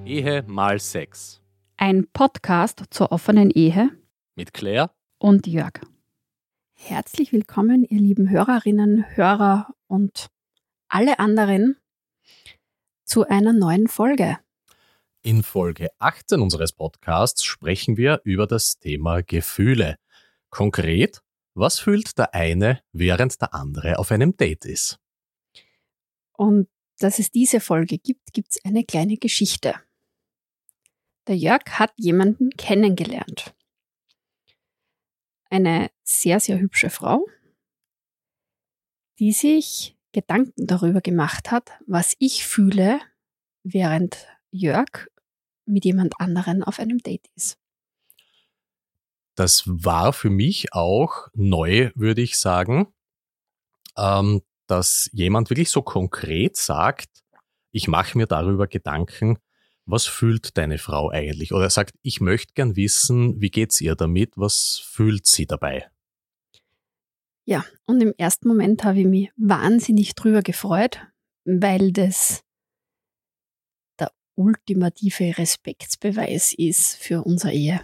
Ehe mal Sex. Ein Podcast zur offenen Ehe Mit Claire und Jörg. Herzlich willkommen, ihr lieben Hörerinnen, Hörer und alle anderen zu einer neuen Folge. In Folge 18 unseres Podcasts sprechen wir über das Thema Gefühle. Konkret, was fühlt der eine, während der andere auf einem Date ist? Und dass es diese Folge gibt, gibt es eine kleine Geschichte. Der Jörg hat jemanden kennengelernt. Eine sehr, sehr hübsche Frau, die sich Gedanken darüber gemacht hat, was ich fühle, während Jörg mit jemand anderen auf einem Date ist. Das war für mich auch neu, würde ich sagen, dass jemand wirklich so konkret sagt, ich mache mir darüber Gedanken, was fühlt deine Frau eigentlich? Oder er sagt, ich möchte gern wissen, wie geht's ihr damit? Was fühlt sie dabei? Ja, und im ersten Moment habe ich mich wahnsinnig drüber gefreut, weil das der ultimative Respektsbeweis ist für unsere Ehe.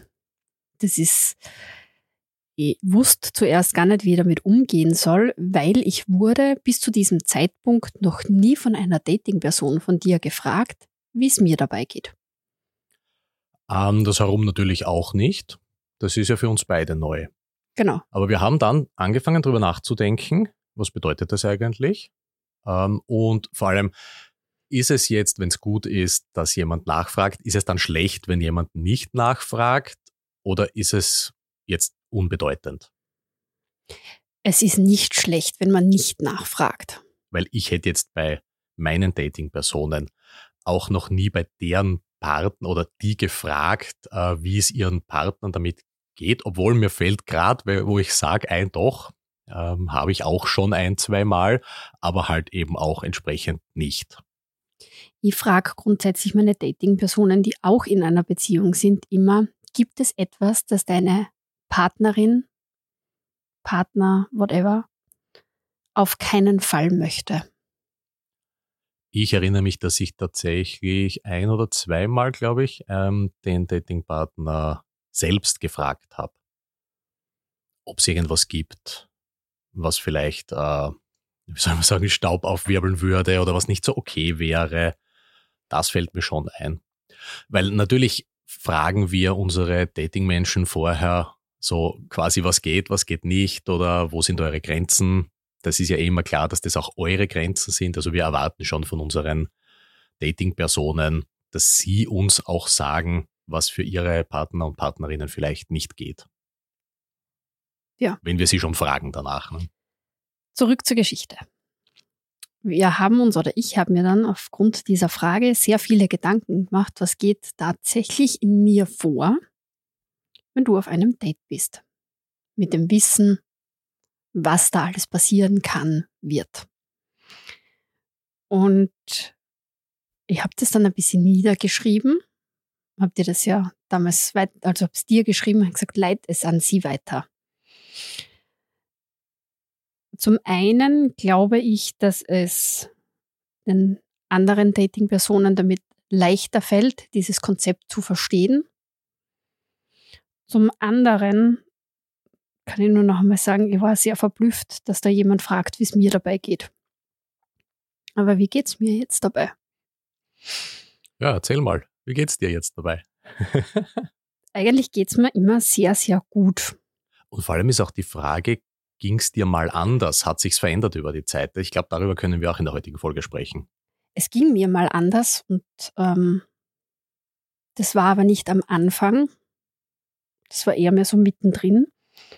Ich wusste zuerst gar nicht, wie ich damit umgehen soll, weil ich wurde bis zu diesem Zeitpunkt noch nie von einer Dating-Person von dir gefragt, wie es mir dabei geht. Andersherum natürlich auch nicht. Das ist ja für uns beide neu. Genau. Aber wir haben dann angefangen, darüber nachzudenken, was bedeutet das eigentlich? Und vor allem, ist es jetzt, wenn es gut ist, dass jemand nachfragt, ist es dann schlecht, wenn jemand nicht nachfragt? Oder ist es jetzt unbedeutend? Es ist nicht schlecht, wenn man nicht nachfragt. Weil ich hätte jetzt bei meinen Dating-Personen auch noch nie bei deren Partner oder die gefragt, wie es ihren Partnern damit geht, obwohl mir fällt gerade, wo ich sage, habe ich auch schon 1-2 Mal, aber halt eben auch entsprechend nicht. Ich frage grundsätzlich meine Dating-Personen, die auch in einer Beziehung sind, immer, gibt es etwas, das deine Partnerin, Partner, whatever, auf keinen Fall möchte? Ich erinnere mich, dass ich tatsächlich 1 oder 2 Mal, glaube ich, den Datingpartner selbst gefragt habe, ob es irgendwas gibt, was vielleicht, wie soll man sagen, Staub aufwirbeln würde oder was nicht so okay wäre. Das fällt mir schon ein. Weil natürlich fragen wir unsere Datingmenschen vorher so quasi, was geht nicht oder wo sind eure Grenzen. Das ist ja immer klar, dass das auch eure Grenzen sind. Also wir erwarten schon von unseren Dating-Personen, dass sie uns auch sagen, was für ihre Partner und Partnerinnen vielleicht nicht geht. Ja. Wenn wir sie schon fragen danach. Ne? Zurück zur Geschichte. Wir haben uns, oder ich habe mir dann aufgrund dieser Frage sehr viele Gedanken gemacht, was geht tatsächlich in mir vor, wenn du auf einem Date bist. Mit dem Wissen, was da alles passieren kann, wird. Und ich habe das dann ein bisschen niedergeschrieben, habe dir das ja damals, also habe es dir geschrieben und gesagt, leite es an sie weiter. Zum einen glaube ich, dass es den anderen Dating-Personen damit leichter fällt, dieses Konzept zu verstehen. Zum anderen kann ich nur noch einmal sagen, ich war sehr verblüfft, dass da jemand fragt, wie es mir dabei geht. Aber wie geht's mir jetzt dabei? Ja, erzähl mal, wie geht's dir jetzt dabei? Eigentlich geht's mir immer sehr, sehr gut. Und vor allem ist auch die Frage, ging's dir mal anders? Hat sich's verändert über die Zeit? Ich glaube, darüber können wir auch in der heutigen Folge sprechen. Es ging mir mal anders und das war aber nicht am Anfang. Das war eher mehr so mittendrin.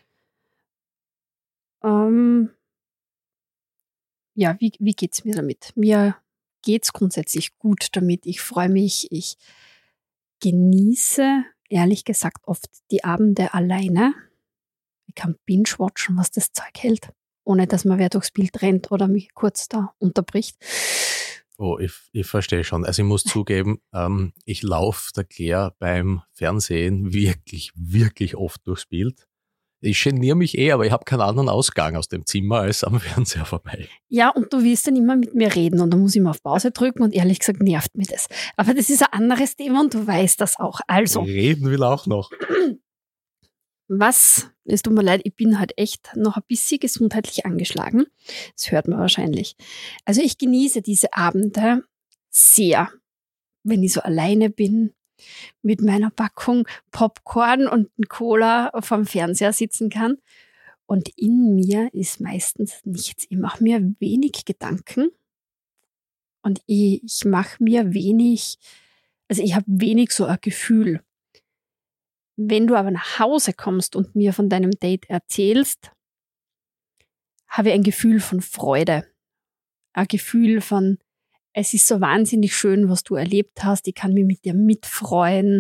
Ja, wie geht's mir damit? Mir geht's grundsätzlich gut damit. Ich freue mich. Ich genieße, ehrlich gesagt, oft die Abende alleine. Ich kann binge-watchen, was das Zeug hält, ohne dass man wer durchs Bild rennt oder mich kurz da unterbricht. Oh, ich verstehe schon. Also ich muss zugeben, ich laufe der Claire beim Fernsehen wirklich, wirklich oft durchs Bild. Ich geniere mich aber ich habe keinen anderen Ausgang aus dem Zimmer als am Fernseher vorbei. Ja, und du willst dann immer mit mir reden und dann muss ich mal auf Pause drücken und ehrlich gesagt nervt mich das. Aber das ist ein anderes Thema und du weißt das auch. Also, Reden will auch noch. es tut mir leid, ich bin halt echt noch ein bisschen gesundheitlich angeschlagen. Das hört man wahrscheinlich. Also ich genieße diese Abende sehr, wenn ich so alleine bin, mit meiner Packung Popcorn und ein Cola vorm Fernseher sitzen kann. Und in mir ist meistens nichts. Ich mache mir wenig Gedanken und ich mache mir wenig, also ich habe wenig so ein Gefühl. Wenn du aber nach Hause kommst und mir von deinem Date erzählst, habe ich ein Gefühl von Freude. Ein Gefühl von, es ist so wahnsinnig schön, was du erlebt hast. Ich kann mich mit dir mitfreuen.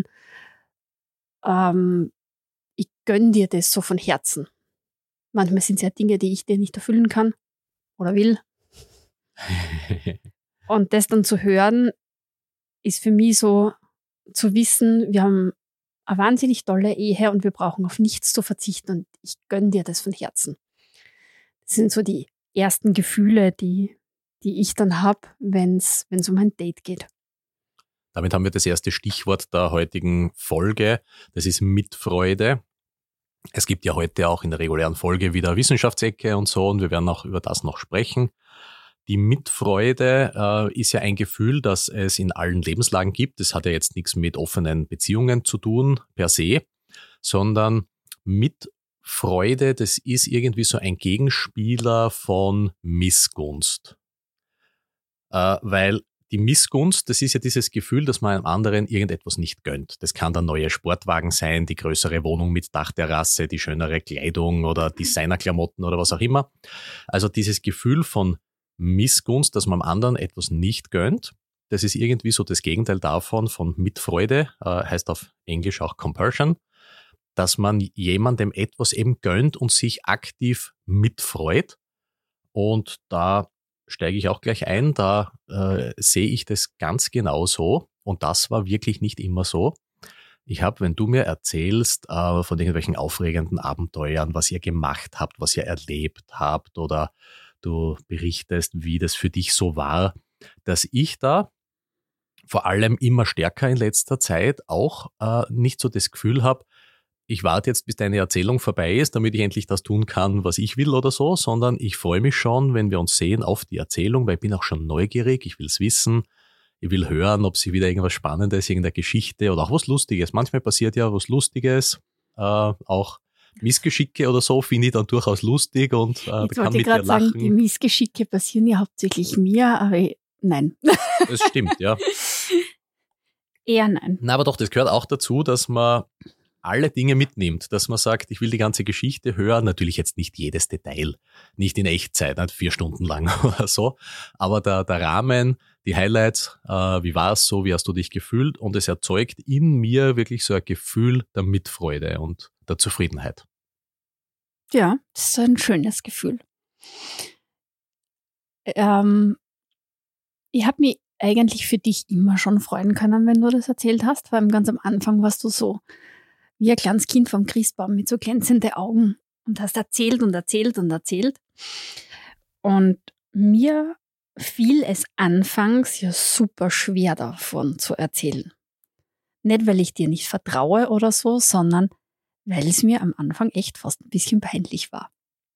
Ich gönne dir das so von Herzen. Manchmal sind es ja Dinge, die ich dir nicht erfüllen kann oder will. Und das dann zu hören, ist für mich so zu wissen, wir haben eine wahnsinnig tolle Ehe und wir brauchen auf nichts zu verzichten und ich gönne dir das von Herzen. Das sind so die ersten Gefühle, die ich dann habe, wenn es um ein Date geht. Damit haben wir das erste Stichwort der heutigen Folge. Das ist Mitfreude. Es gibt ja heute auch in der regulären Folge wieder Wissenschaftsecke und so und wir werden auch über das noch sprechen. Die Mitfreude ist ja ein Gefühl, das es in allen Lebenslagen gibt. Das hat ja jetzt nichts mit offenen Beziehungen zu tun per se, sondern Mitfreude, das ist irgendwie so ein Gegenspieler von Missgunst. Weil die Missgunst, das ist ja dieses Gefühl, dass man einem anderen irgendetwas nicht gönnt. Das kann der neue Sportwagen sein, die größere Wohnung mit Dachterrasse, die schönere Kleidung oder Designerklamotten oder was auch immer. Also dieses Gefühl von Missgunst, dass man am anderen etwas nicht gönnt, das ist irgendwie so das Gegenteil davon, von Mitfreude, heißt auf Englisch auch Compulsion, dass man jemandem etwas eben gönnt und sich aktiv mitfreut. Und da steige ich auch gleich ein, da sehe ich das ganz genau so und das war wirklich nicht immer so. Ich habe, wenn du mir erzählst von irgendwelchen aufregenden Abenteuern, was ihr gemacht habt, was ihr erlebt habt oder du berichtest, wie das für dich so war, dass ich da vor allem immer stärker in letzter Zeit auch nicht so das Gefühl habe, ich warte jetzt, bis deine Erzählung vorbei ist, damit ich endlich das tun kann, was ich will oder so, sondern ich freue mich schon, wenn wir uns sehen, auf die Erzählung, weil ich bin auch schon neugierig, ich will es wissen, ich will hören, ob sie wieder irgendwas Spannendes, irgendeine Geschichte oder auch was Lustiges. Manchmal passiert ja was Lustiges, auch Missgeschicke oder so finde ich dann durchaus lustig und da kann mit dir lachen. Sagen, die Missgeschicke passieren ja hauptsächlich mir, aber nein. Das stimmt, ja. Eher nein. Na, aber doch, das gehört auch dazu, dass man alle Dinge mitnimmt, dass man sagt, ich will die ganze Geschichte hören, natürlich jetzt nicht jedes Detail, nicht in Echtzeit, nicht 4 Stunden lang oder so, aber der Rahmen, die Highlights, wie war es so, wie hast du dich gefühlt und es erzeugt in mir wirklich so ein Gefühl der Mitfreude und der Zufriedenheit. Ja, das ist ein schönes Gefühl. Ich habe mich eigentlich für dich immer schon freuen können, wenn du das erzählt hast, weil ganz am Anfang warst du so wie ein kleines Kind vom Christbaum mit so glänzenden Augen und hast erzählt und erzählt und erzählt. Und mir fiel es anfangs ja super schwer davon zu erzählen. Nicht, weil ich dir nicht vertraue oder so, sondern weil es mir am Anfang echt fast ein bisschen peinlich war.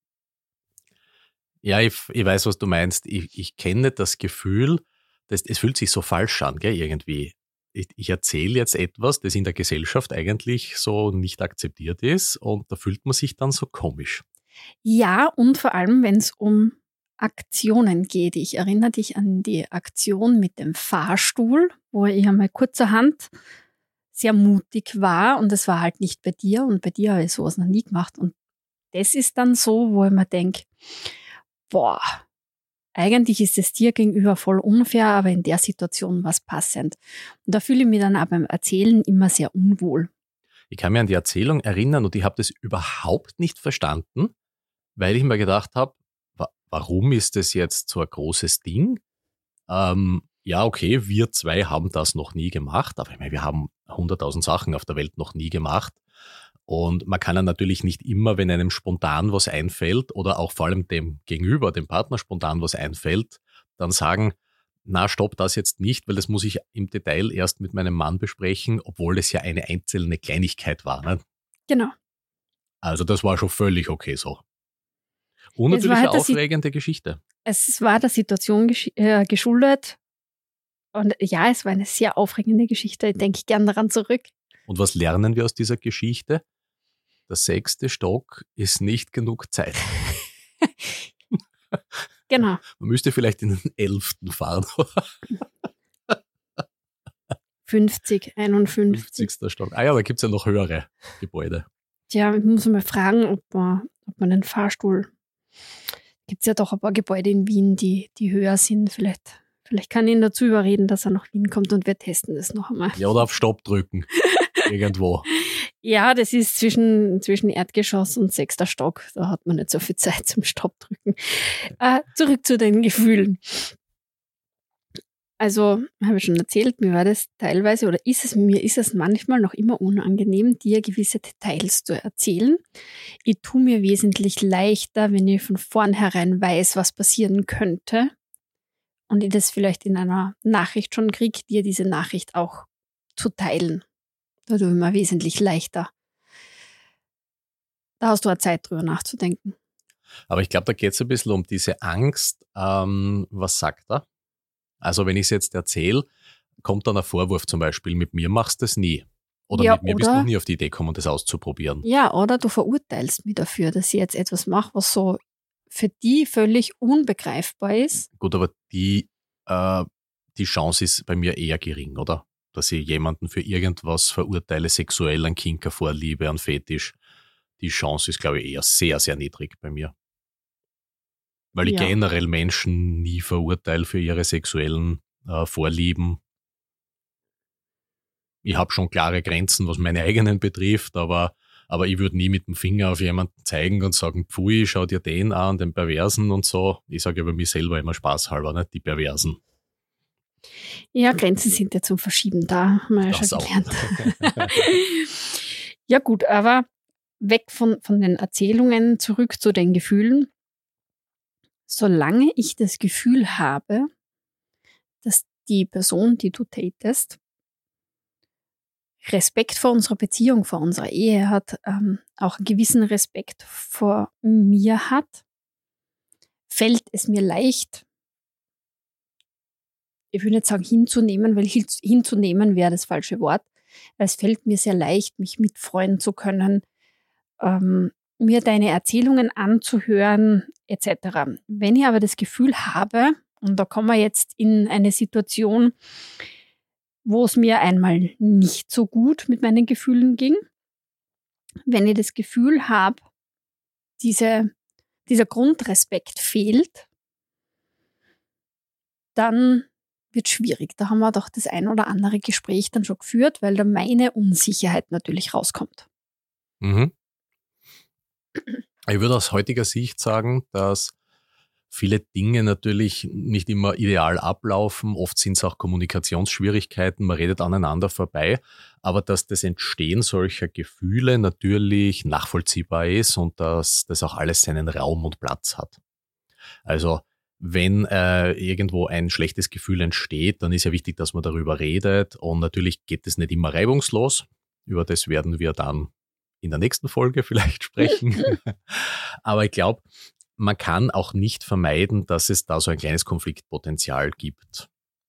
Ja, ich weiß, was du meinst. Ich kenne das Gefühl, es fühlt sich so falsch an, gell, irgendwie. Ich erzähle jetzt etwas, das in der Gesellschaft eigentlich so nicht akzeptiert ist und da fühlt man sich dann so komisch. Ja, und vor allem, wenn es um Aktionen geht. Ich erinnere dich an die Aktion mit dem Fahrstuhl, wo ich einmal kurzerhand sehr mutig war und es war halt nicht bei dir und bei dir habe ich sowas noch nie gemacht. Und das ist dann so, wo ich mir denke, boah, eigentlich ist es dir gegenüber voll unfair, aber in der Situation war es passend. Und da fühle ich mich dann auch beim Erzählen immer sehr unwohl. Ich kann mich an die Erzählung erinnern und ich habe das überhaupt nicht verstanden, weil ich mir gedacht habe, warum ist das jetzt so ein großes Ding? Ja, okay, wir zwei haben das noch nie gemacht, aber ich meine, wir haben 100.000 Sachen auf der Welt noch nie gemacht. Und man kann ja natürlich nicht immer, wenn einem spontan was einfällt oder auch vor allem dem Gegenüber, dem Partner spontan was einfällt, dann sagen, na, stopp das jetzt nicht, weil das muss ich im Detail erst mit meinem Mann besprechen, obwohl es ja eine einzelne Kleinigkeit war. Ne? Genau. Also das war schon völlig okay so. Und Es war natürlich halt eine aufregende Geschichte. Es war der Situation geschuldet. Und ja, es war eine sehr aufregende Geschichte. Ich denke gern daran zurück. Und was lernen wir aus dieser Geschichte? Der 6. Stock ist nicht genug Zeit. Genau. Man müsste vielleicht in den 11. fahren. 50, 51. 50. Stock. Ah ja, da gibt es ja noch höhere Gebäude. Tja, ich muss mal fragen, ob man den Fahrstuhl. Gibt es ja doch ein paar Gebäude in Wien, die höher sind. Vielleicht kann ich ihn dazu überreden, dass er nach Wien kommt und wir testen das noch einmal. Ja, oder auf Stopp drücken. Irgendwo. Ja, das ist zwischen Erdgeschoss und 6. Stock. Da hat man nicht so viel Zeit zum Stopp drücken. Zurück zu den Gefühlen. Also, habe ich schon erzählt, mir war das teilweise, oder mir ist es manchmal noch immer unangenehm, dir gewisse Details zu erzählen. Ich tue mir wesentlich leichter, wenn ich von vornherein weiß, was passieren könnte und ich das vielleicht in einer Nachricht schon kriege, dir diese Nachricht auch zu teilen. Da tue ich mir wesentlich leichter. Da hast du auch Zeit, drüber nachzudenken. Aber ich glaube, da geht es ein bisschen um diese Angst. Was sagt er? Also wenn ich es jetzt erzähle, kommt dann ein Vorwurf zum Beispiel, mit mir machst du das nie. Oder Ja, mit mir bist du noch nie auf die Idee gekommen, das auszuprobieren. Ja, oder du verurteilst mich dafür, dass ich jetzt etwas mache, was so für die völlig unbegreifbar ist. Gut, aber die Chance ist bei mir eher gering, oder? Dass ich jemanden für irgendwas verurteile, sexuell, an Kinker, Vorliebe, an Fetisch. Die Chance ist, glaube ich, eher sehr, sehr niedrig bei mir. Weil ich Ja. generell Menschen nie verurteile für ihre sexuellen Vorlieben. Ich habe schon klare Grenzen, was meine eigenen betrifft, aber ich würde nie mit dem Finger auf jemanden zeigen und sagen, pfui, schau dir den an, den Perversen und so. Ich sage über mich selber immer spaßhalber, nicht die Perversen. Ja, Grenzen sind ja zum Verschieben da, haben wir ja Das schon auch. gelernt. Ja gut, aber weg von den Erzählungen, zurück zu den Gefühlen. Solange ich das Gefühl habe, dass die Person, die du datest, Respekt vor unserer Beziehung, vor unserer Ehe hat, auch einen gewissen Respekt vor mir hat, fällt es mir leicht, ich will nicht sagen hinzunehmen, weil hinzunehmen wäre das falsche Wort. Es fällt mir sehr leicht, mich mitfreuen zu können, mir deine Erzählungen anzuhören, etc. Wenn ich aber das Gefühl habe, und da kommen wir jetzt in eine Situation, wo es mir einmal nicht so gut mit meinen Gefühlen ging, wenn ich das Gefühl habe, dieser Grundrespekt fehlt, dann wird schwierig. Da haben wir doch das ein oder andere Gespräch dann schon geführt, weil da meine Unsicherheit natürlich rauskommt. Mhm. Ich würde aus heutiger Sicht sagen, dass viele Dinge natürlich nicht immer ideal ablaufen. Oft sind es auch Kommunikationsschwierigkeiten, man redet aneinander vorbei, aber dass das Entstehen solcher Gefühle natürlich nachvollziehbar ist und dass das auch alles seinen Raum und Platz hat. Also wenn irgendwo ein schlechtes Gefühl entsteht, dann ist ja wichtig, dass man darüber redet und natürlich geht es nicht immer reibungslos. Über das werden wir dann in der nächsten Folge vielleicht sprechen. Aber ich glaube, man kann auch nicht vermeiden, dass es da so ein kleines Konfliktpotenzial gibt.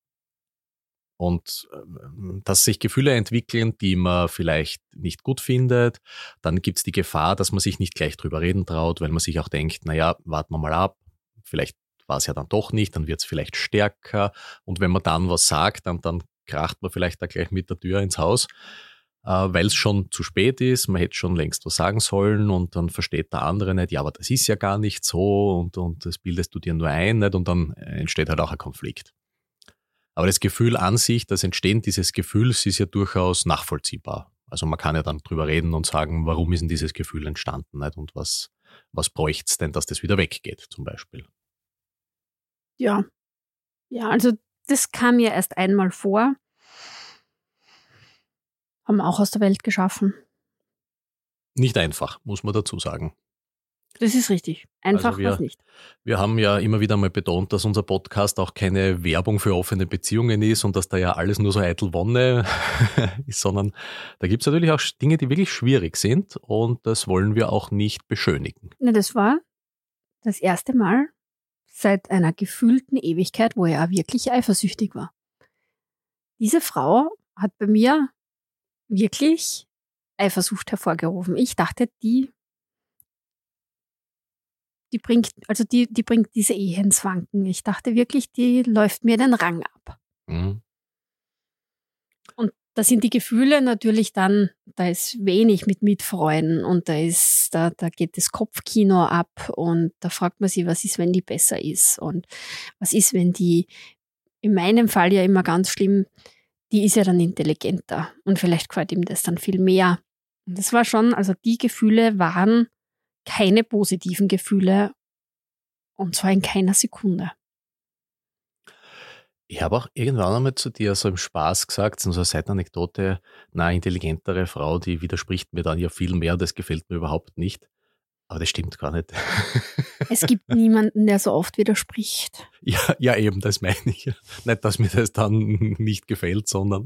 Und dass sich Gefühle entwickeln, die man vielleicht nicht gut findet, dann gibt es die Gefahr, dass man sich nicht gleich drüber reden traut, weil man sich auch denkt, naja, warten wir mal ab, vielleicht war es ja dann doch nicht, dann wird es vielleicht stärker. Und wenn man dann was sagt, dann kracht man vielleicht da gleich mit der Tür ins Haus, weil es schon zu spät ist, man hätte schon längst was sagen sollen und dann versteht der andere nicht, ja, aber das ist ja gar nicht so und das bildest du dir nur ein, nicht? Und dann entsteht halt auch ein Konflikt. Aber das Gefühl an sich, das Entstehen dieses Gefühls ist ja durchaus nachvollziehbar. Also man kann ja dann drüber reden und sagen, warum ist denn dieses Gefühl entstanden, nicht? Und was bräuchte es denn, dass das wieder weggeht, zum Beispiel. Ja, also das kam mir erst einmal vor. Haben wir auch aus der Welt geschaffen. Nicht einfach, muss man dazu sagen. Das ist richtig. Einfach Also war es nicht. wir haben ja immer wieder mal betont, dass unser Podcast auch keine Werbung für offene Beziehungen ist und dass da ja alles nur so eitel Wonne ist, sondern da gibt es natürlich auch Dinge, die wirklich schwierig sind und das wollen wir auch nicht beschönigen. Ne, das war das erste Mal seit einer gefühlten Ewigkeit, wo er auch wirklich eifersüchtig war. Diese Frau hat bei mir wirklich Eifersucht hervorgerufen. Ich dachte, die bringt diese Ehe ins Wanken. Ich dachte wirklich, die läuft mir den Rang ab. Mhm. Und da sind die Gefühle natürlich dann, da ist wenig mit Mitfreuden und da geht das Kopfkino ab und da fragt man sich, was ist, wenn die besser ist und was ist, wenn die, in meinem Fall ja immer ganz schlimm, die ist ja dann intelligenter und vielleicht gefällt ihm das dann viel mehr. Und das war schon, also die Gefühle waren keine positiven Gefühle und zwar in keiner Sekunde. Ich habe auch irgendwann einmal zu dir so im Spaß gesagt, so eine Seitenanekdote, eine intelligentere Frau, die widerspricht mir dann ja viel mehr, das gefällt mir überhaupt nicht. Aber das stimmt gar nicht. Es gibt niemanden, der so oft widerspricht. Ja, eben, das meine ich. Nicht, dass mir das dann nicht gefällt, sondern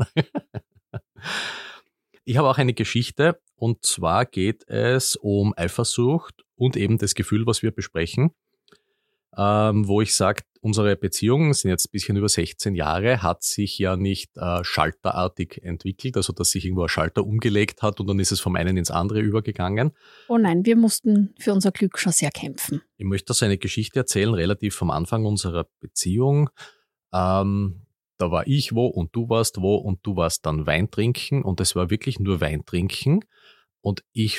ich habe auch eine Geschichte und zwar geht es um Eifersucht und eben das Gefühl, was wir besprechen, wo ich sage, unsere Beziehungen sind jetzt ein bisschen über 16 Jahre, hat sich ja nicht schalterartig entwickelt, also dass sich irgendwo ein Schalter umgelegt hat und dann ist es vom einen ins andere übergegangen. Oh nein, wir mussten für unser Glück schon sehr kämpfen. Ich möchte so eine Geschichte erzählen, relativ vom Anfang unserer Beziehung. Da war ich wo und du warst wo und du warst dann Wein trinken und es war wirklich nur Wein trinken und ich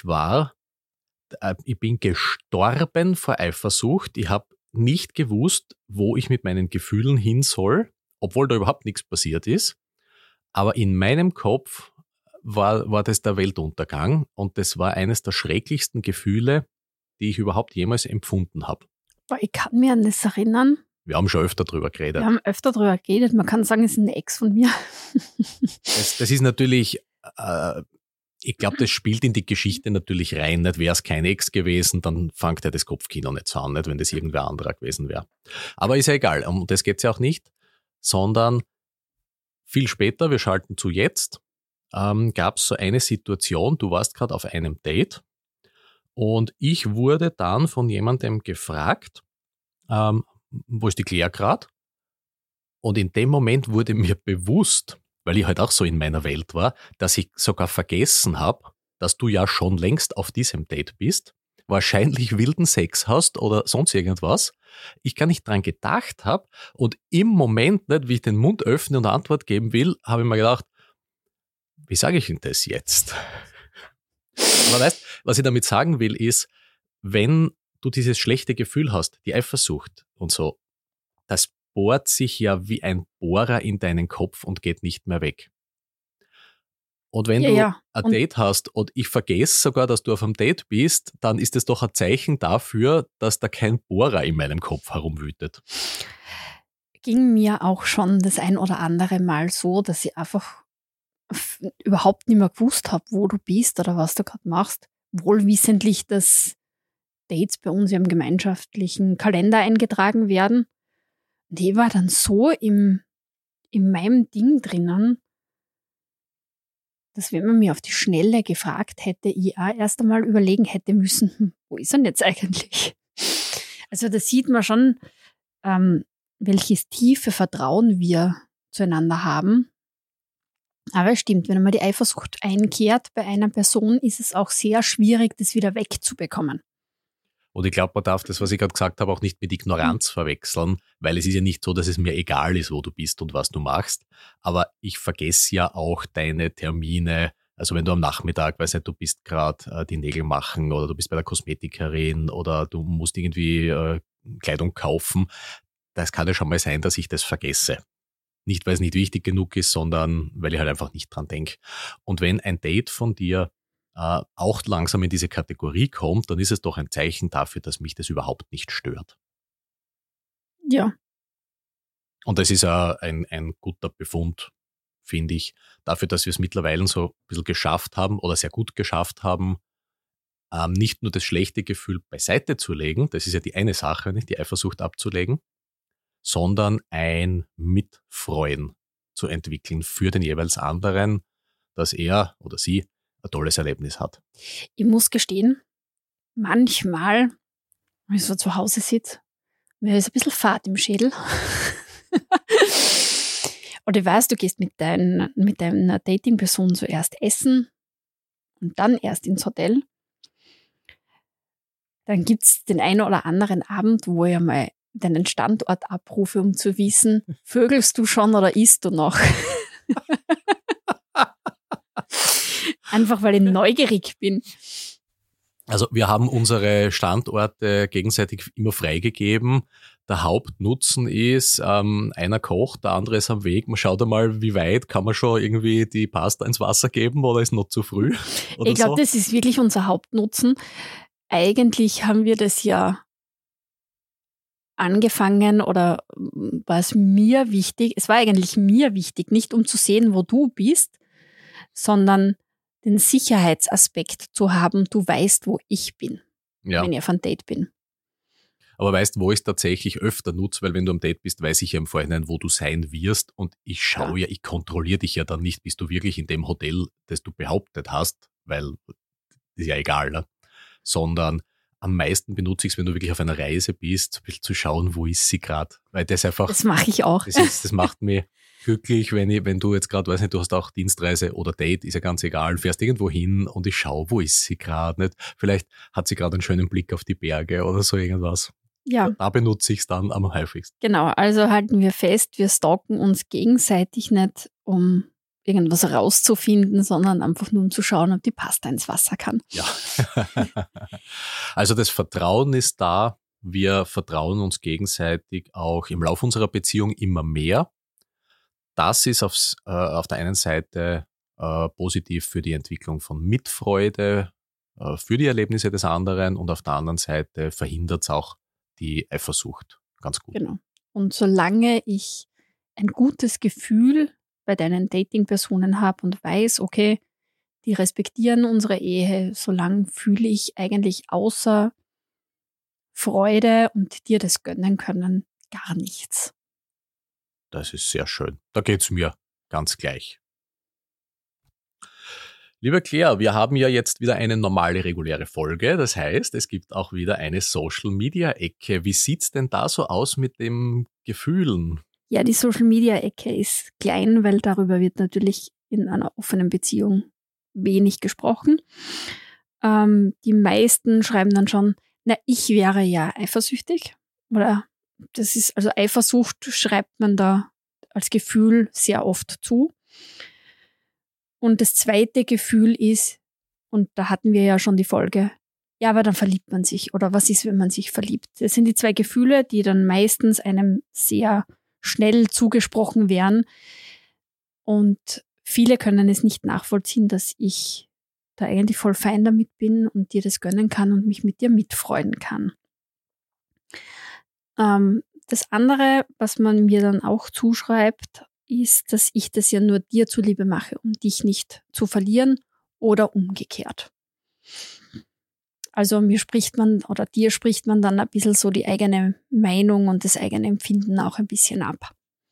bin gestorben vor Eifersucht. Ich habe nicht gewusst, wo ich mit meinen Gefühlen hin soll, obwohl da überhaupt nichts passiert ist. Aber in meinem Kopf war das der Weltuntergang und das war eines der schrecklichsten Gefühle, die ich überhaupt jemals empfunden habe. Ich kann mich an das erinnern. Wir haben schon öfter drüber geredet. Wir haben öfter drüber geredet. Man kann sagen, es ist eine Ex von mir. Das ist natürlich, ich glaube, das spielt in die Geschichte natürlich rein. Nicht wäre es kein Ex gewesen, dann fängt ja das Kopfkino nicht so an, nicht, wenn das irgendwer anderer gewesen wäre. Aber ist ja egal, um das geht's ja auch nicht, sondern viel später, wir schalten zu jetzt, gab es so eine Situation, du warst gerade auf einem Date und ich wurde dann von jemandem gefragt, wo ist die Claire gerade? Und in dem Moment wurde mir bewusst, weil ich halt auch so in meiner Welt war, dass ich sogar vergessen habe, dass du ja schon längst auf diesem Date bist, wahrscheinlich wilden Sex hast oder sonst irgendwas, ich gar nicht dran gedacht habe und im Moment nicht, wie ich den Mund öffne und eine Antwort geben will, habe ich mir gedacht, wie sage ich denn das jetzt? Aber weißt, was ich damit sagen will, ist, wenn du dieses schlechte Gefühl hast, die Eifersucht und so, das bohrt sich ja wie ein Bohrer in deinen Kopf und geht nicht mehr weg. Und wenn du ein Date hast und ich vergesse sogar, dass du auf einem Date bist, dann ist es doch ein Zeichen dafür, dass da kein Bohrer in meinem Kopf herumwütet. Ging mir auch schon das ein oder andere Mal so, dass ich einfach überhaupt nicht mehr gewusst habe, wo du bist oder was du gerade machst. Wohlwissentlich, dass Dates bei uns im gemeinschaftlichen Kalender eingetragen werden. Und ich war dann so in meinem Ding drinnen, dass wenn man mir auf die Schnelle gefragt hätte, ich auch erst einmal überlegen hätte müssen, wo ist er denn jetzt eigentlich? Also da sieht man schon, welches tiefe Vertrauen wir zueinander haben. Aber es stimmt, wenn man die Eifersucht einkehrt bei einer Person, ist es auch sehr schwierig, das wieder wegzubekommen. Und ich glaube, man darf das, was ich gerade gesagt habe, auch nicht mit Ignoranz verwechseln, weil es ist ja nicht so, dass es mir egal ist, wo du bist und was du machst. Aber ich vergesse ja auch deine Termine. Also wenn du am Nachmittag, weiß nicht, du bist gerade die Nägel machen oder du bist bei der Kosmetikerin oder du musst irgendwie Kleidung kaufen. Das kann ja schon mal sein, dass ich das vergesse. Nicht, weil es nicht wichtig genug ist, sondern weil ich halt einfach nicht dran denke. Und wenn ein Date von dir auch langsam in diese Kategorie kommt, dann ist es doch ein Zeichen dafür, dass mich das überhaupt nicht stört. Ja. Und das ist ein guter Befund, finde ich, dafür, dass wir es mittlerweile so ein bisschen geschafft haben oder sehr gut geschafft haben, nicht nur das schlechte Gefühl beiseite zu legen, das ist ja die eine Sache, nicht die Eifersucht abzulegen, sondern ein Mitfreuen zu entwickeln für den jeweils anderen, dass er oder sie ein tolles Erlebnis hat. Ich muss gestehen, manchmal, wenn ich so zu Hause sitze, mir ist ein bisschen Fahrt im Schädel. Und ich weiß, du gehst mit deiner Dating-Person zuerst essen und dann erst ins Hotel. Dann gibt's den einen oder anderen Abend, wo ich mal deinen Standort abrufe, um zu wissen, vögelst du schon oder isst du noch? Einfach, weil ich neugierig bin. Also wir haben unsere Standorte gegenseitig immer freigegeben. Der Hauptnutzen ist, einer kocht, der andere ist am Weg. Man schaut einmal, wie weit kann man schon irgendwie die Pasta ins Wasser geben oder ist noch zu früh? Oder ich glaube, so? Das ist wirklich unser Hauptnutzen. Eigentlich haben wir das ja angefangen oder war es mir wichtig, es war eigentlich mir wichtig, nicht um zu sehen, wo du bist, sondern den Sicherheitsaspekt zu haben, du weißt, wo ich bin, wenn ich auf einem Date bin. Aber weißt, wo ich es tatsächlich öfter nutze, weil wenn du am Date bist, weiß ich ja im Vorhinein, wo du sein wirst und ich schaue ich kontrolliere dich ja dann nicht, bist du wirklich in dem Hotel, das du behauptet hast, weil ist ja egal, ne? Sondern am meisten benutze ich es, wenn du wirklich auf einer Reise bist, ein bisschen zu schauen, wo ist sie gerade. Weil das einfach. Das mache ich auch. Das macht mich glücklich, wenn du jetzt gerade, weiß nicht, du hast auch Dienstreise oder Date, ist ja ganz egal, fährst irgendwo hin und ich schaue, wo ist sie gerade, nicht? Vielleicht hat sie gerade einen schönen Blick auf die Berge oder so irgendwas. Ja. Da benutze ich es dann am häufigsten. Genau, also halten wir fest, wir stalken uns gegenseitig nicht, um irgendwas rauszufinden, sondern einfach nur um zu schauen, ob die Pasta ins Wasser kann. Ja. Also das Vertrauen ist da. Wir vertrauen uns gegenseitig auch im Laufe unserer Beziehung immer mehr. Das ist auf der einen Seite positiv für die Entwicklung von Mitfreude, für die Erlebnisse des anderen und auf der anderen Seite verhindert es auch die Eifersucht ganz gut. Genau. Und solange ich ein gutes Gefühl bei deinen Dating-Personen habe und weiß, okay, die respektieren unsere Ehe, solange fühle ich eigentlich außer Freude und dir das gönnen können gar nichts. Das ist sehr schön. Da geht's mir ganz gleich. Liebe Claire, wir haben ja jetzt wieder eine normale, reguläre Folge. Das heißt, es gibt auch wieder eine Social-Media-Ecke. Wie sieht's denn da so aus mit den Gefühlen? Ja, die Social-Media-Ecke ist klein, weil darüber wird natürlich in einer offenen Beziehung wenig gesprochen. Die meisten schreiben dann schon, ich wäre ja eifersüchtig. Oder das ist, also Eifersucht schreibt man da als Gefühl sehr oft zu. Und das zweite Gefühl ist, und da hatten wir ja schon die Folge, ja, aber dann verliebt man sich. Oder was ist, wenn man sich verliebt? Das sind die zwei Gefühle, die dann meistens einem sehr schnell zugesprochen werden. Und viele können es nicht nachvollziehen, dass ich da eigentlich voll fein damit bin und dir das gönnen kann und mich mit dir mitfreuen kann. Das andere, was man mir dann auch zuschreibt, ist, dass ich das ja nur dir zuliebe mache, um dich nicht zu verlieren oder umgekehrt. Also dir spricht man dann ein bisschen so die eigene Meinung und das eigene Empfinden auch ein bisschen ab.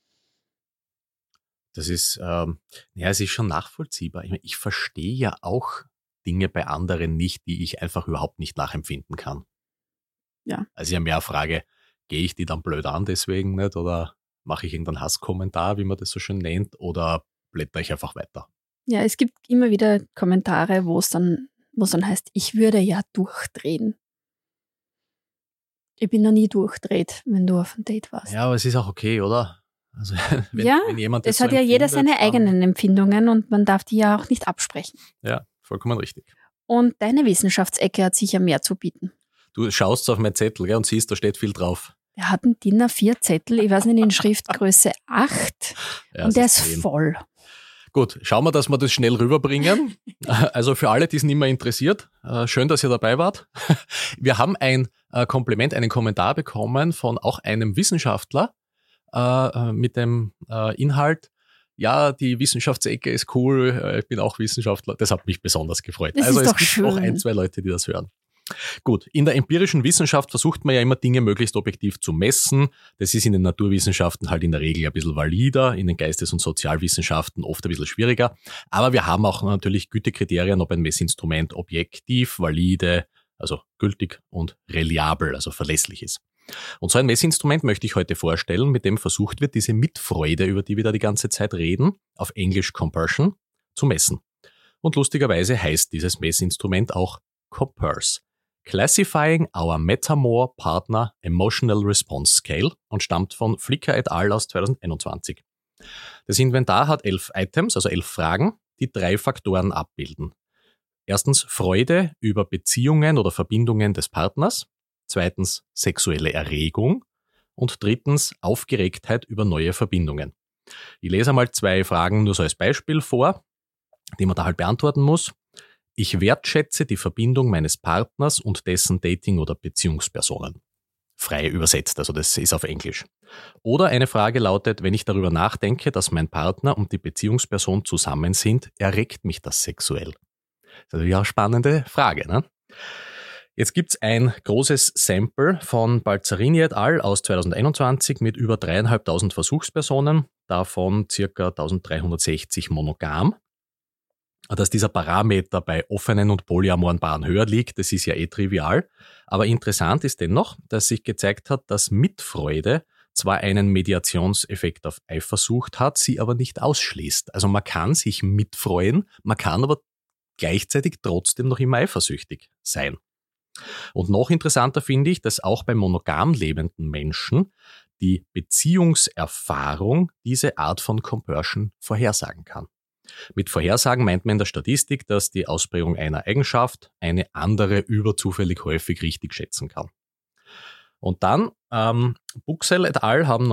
Das ist, es ist schon nachvollziehbar. Ich verstehe ja auch Dinge bei anderen nicht, die ich einfach überhaupt nicht nachempfinden kann. Ja. Also ja mehr Frage, gehe ich die dann blöd an deswegen nicht oder mache ich irgendeinen Hasskommentar, wie man das so schön nennt, oder blätter ich einfach weiter? Ja, es gibt immer wieder Kommentare, wo es dann heißt, ich würde ja durchdrehen. Ich bin noch nie durchdreht, wenn du auf einem Date warst. Ja, aber es ist auch okay, oder? Also wenn jemand das es hat ja jeder seine eigenen Empfindungen und man darf die ja auch nicht absprechen. Ja, vollkommen richtig. Und deine Wissenschaftsecke hat sicher mehr zu bieten. Du schaust auf meinen Zettel, gell, und siehst, da steht viel drauf. Der hat einen DIN A4 Zettel, ich weiß nicht, in Schriftgröße 8 ja, und der ist voll. Gut, schauen wir, dass wir das schnell rüberbringen. Also für alle, die es nicht mehr interessiert, schön, dass ihr dabei wart. Wir haben ein Kompliment, einen Kommentar bekommen von auch einem Wissenschaftler mit dem Inhalt, ja, die Wissenschaftsecke ist cool, ich bin auch Wissenschaftler. Das hat mich besonders gefreut. Das Also ist es doch gibt schön. auch 1, 2 Leute, die das hören. Gut, in der empirischen Wissenschaft versucht man ja immer Dinge möglichst objektiv zu messen. Das ist in den Naturwissenschaften halt in der Regel ein bisschen valider, in den Geistes- und Sozialwissenschaften oft ein bisschen schwieriger. Aber wir haben auch natürlich Gütekriterien, ob ein Messinstrument objektiv, valide, also gültig und reliabel, also verlässlich ist. Und so ein Messinstrument möchte ich heute vorstellen, mit dem versucht wird, diese Mitfreude, über die wir da die ganze Zeit reden, auf Englisch Compersion, zu messen. Und lustigerweise heißt dieses Messinstrument auch Compers. Classifying our Metamore Partner Emotional Response Scale und stammt von Flicker et al. Aus 2021. Das Inventar hat 11 Items, also 11 Fragen, die 3 Faktoren abbilden. Erstens Freude über Beziehungen oder Verbindungen des Partners. Zweitens sexuelle Erregung. Und drittens Aufgeregtheit über neue Verbindungen. Ich lese einmal 2 Fragen nur so als Beispiel vor, die man da halt beantworten muss. Ich wertschätze die Verbindung meines Partners und dessen Dating- oder Beziehungspersonen. Frei übersetzt, also das ist auf Englisch. Oder eine Frage lautet, wenn ich darüber nachdenke, dass mein Partner und die Beziehungsperson zusammen sind, erregt mich das sexuell? Das ist natürlich auch eine spannende Frage, ne? Jetzt gibt's ein großes Sample von Balzarini et al. Aus 2021 mit über 3.500 Versuchspersonen, davon ca. 1.360 monogam. Dass dieser Parameter bei offenen und polyamoren Paaren höher liegt, das ist ja trivial. Aber interessant ist dennoch, dass sich gezeigt hat, dass Mitfreude zwar einen Mediationseffekt auf Eifersucht hat, sie aber nicht ausschließt. Also man kann sich mitfreuen, man kann aber gleichzeitig trotzdem noch immer eifersüchtig sein. Und noch interessanter finde ich, dass auch bei monogam lebenden Menschen die Beziehungserfahrung diese Art von Compersion vorhersagen kann. Mit Vorhersagen meint man in der Statistik, dass die Ausprägung einer Eigenschaft eine andere überzufällig häufig richtig schätzen kann. Und dann, Buxel et al. Haben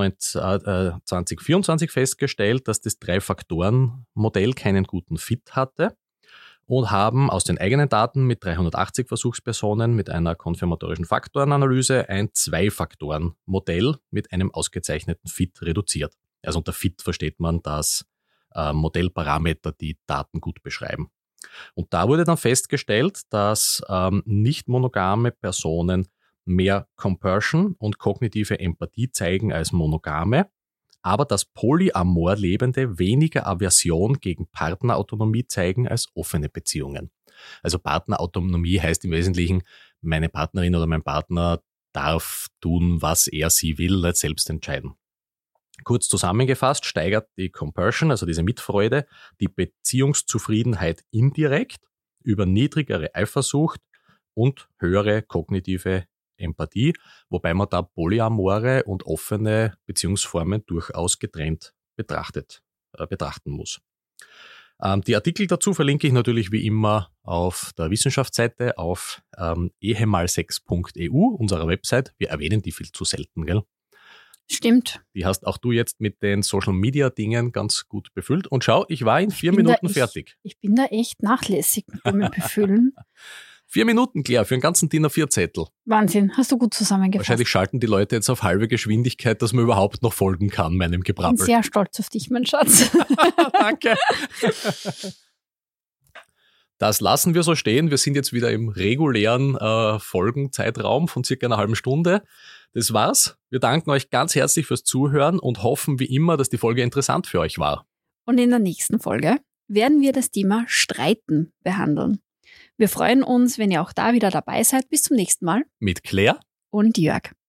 2024 festgestellt, dass das 3-Faktoren-Modell keinen guten Fit hatte und haben aus den eigenen Daten mit 380 Versuchspersonen mit einer konfirmatorischen Faktorenanalyse ein 2-Faktoren-Modell mit einem ausgezeichneten Fit reduziert. Also unter Fit versteht man das Modellparameter, die Daten gut beschreiben. Und da wurde dann festgestellt, dass nicht monogame Personen mehr Compersion und kognitive Empathie zeigen als monogame, aber dass polyamor Lebende weniger Aversion gegen Partnerautonomie zeigen als offene Beziehungen. Also Partnerautonomie heißt im Wesentlichen, meine Partnerin oder mein Partner darf tun, was er sie will, nicht selbst entscheiden. Kurz zusammengefasst steigert die Compersion, also diese Mitfreude, die Beziehungszufriedenheit indirekt über niedrigere Eifersucht und höhere kognitive Empathie, wobei man da polyamore und offene Beziehungsformen durchaus getrennt betrachten muss. Die Artikel dazu verlinke ich natürlich wie immer auf der Wissenschaftsseite auf ehemalsex.eu, unserer Website. Wir erwähnen die viel zu selten, gell? Stimmt. Die hast auch du jetzt mit den Social-Media-Dingen ganz gut befüllt. Und schau, ich war in 4 Minuten fertig. Ich bin da echt nachlässig mit dem Befüllen. 4 Minuten, Claire, für einen ganzen DIN A4-Zettel. Wahnsinn, hast du gut zusammengefasst. Wahrscheinlich schalten die Leute jetzt auf halbe Geschwindigkeit, dass man überhaupt noch folgen kann, meinem Ich bin Gebrabbel. sehr stolz auf dich, mein Schatz. Danke. Das lassen wir so stehen. Wir sind jetzt wieder im regulären Folgenzeitraum von circa einer halben Stunde. Das war's. Wir danken euch ganz herzlich fürs Zuhören und hoffen wie immer, dass die Folge interessant für euch war. Und in der nächsten Folge werden wir das Thema Streiten behandeln. Wir freuen uns, wenn ihr auch da wieder dabei seid. Bis zum nächsten Mal. Mit Claire Und Jörg.